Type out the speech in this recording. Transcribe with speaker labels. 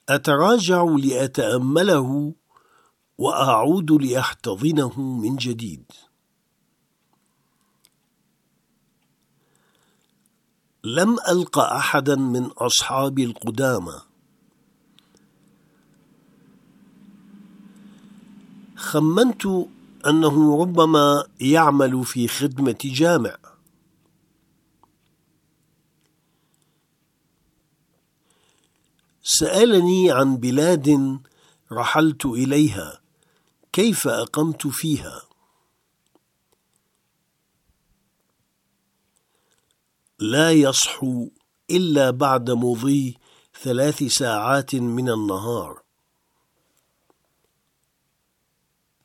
Speaker 1: أتراجع لأتأمله وأعود لأحتضنه من جديد. لم ألق أحدا من أصحابي القدامى. خمنت أنه ربما يعمل في خدمة جامع. سألني عن بلاد رحلت إليها، كيف أقمت فيها. لا يصحو إلا بعد مضي 3 ساعات من النهار.